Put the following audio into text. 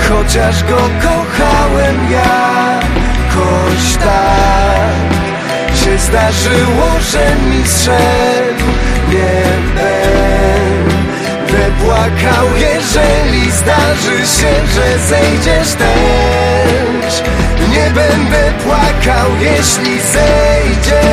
chociaż go kochałem jakoś tak. Się zdarzyło, że mi zszedł, nie będę płakał, jeżeli zdarzy się, że zejdziesz też. Nie będę płakał, jeśli zejdziesz.